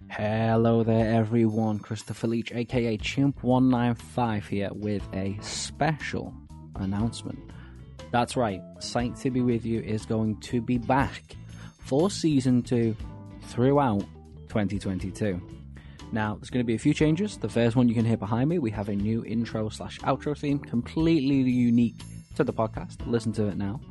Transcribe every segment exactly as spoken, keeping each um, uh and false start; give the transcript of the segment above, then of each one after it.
Hello there everyone, Christopher Leach aka Chimp one nine five here with a special announcement. That's right, Psyched to Be With You is going to be back for Season two throughout twenty twenty-two. Now, there's going to be a few changes. The first one you can hear behind me, we have a new intro slash outro theme, completely unique to the podcast. Listen to it now.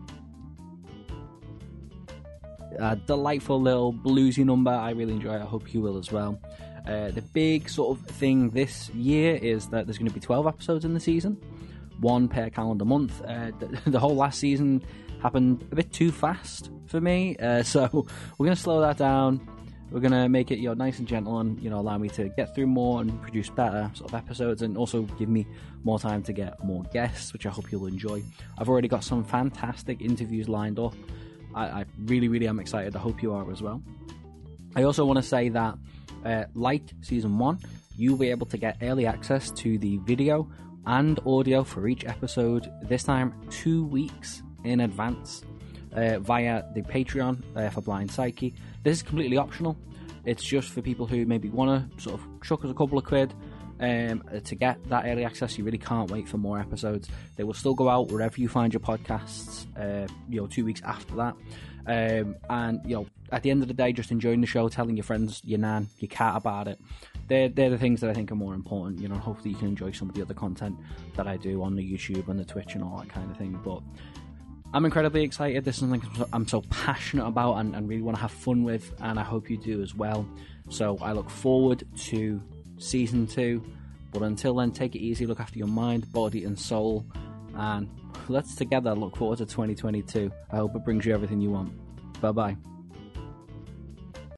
A delightful little bluesy number. I really enjoy it. I hope you will as well. Uh, the big sort of thing this year is that there's going to be twelve episodes in the season, one per calendar month. Uh, the, the whole last season happened a bit too fast for me, uh, so we're going to slow that down. We're going to make it, you know, nice and gentle and, you know, allow me to get through more and produce better sort of episodes, and also give me more time to get more guests, which I hope you'll enjoy. I've already got some fantastic interviews lined up. I, I really, really am excited. I hope you are as well. I also want to say that, uh, like Season one, you'll be able to get early access to the video and audio for each episode, this time two weeks in advance, uh, via the Patreon uh, for Blind Psyche. This is completely optional. It's just for people who maybe want to sort of chuck us a couple of quid um, to get that early access. You really can't wait for more episodes. They will still go out wherever you find your podcasts, uh, you know, two weeks after that. Um, and, you know, at the end of the day, just enjoying the show, telling your friends, your nan, your cat about it. They're, they're the things that I think are more important. You know, hopefully you can enjoy some of the other content that I do on the YouTube and the Twitch and all that kind of thing. But I'm incredibly excited. This is something I'm so passionate about and, and really want to have fun with, and I hope you do as well. So I look forward to Season two, but until then, take it easy, look after your mind, body and soul, and let's together look forward to twenty twenty-two. I hope it brings you everything you want. Bye bye.